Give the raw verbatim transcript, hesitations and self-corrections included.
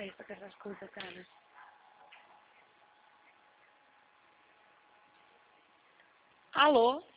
sei para que estás com essa cara. Alô?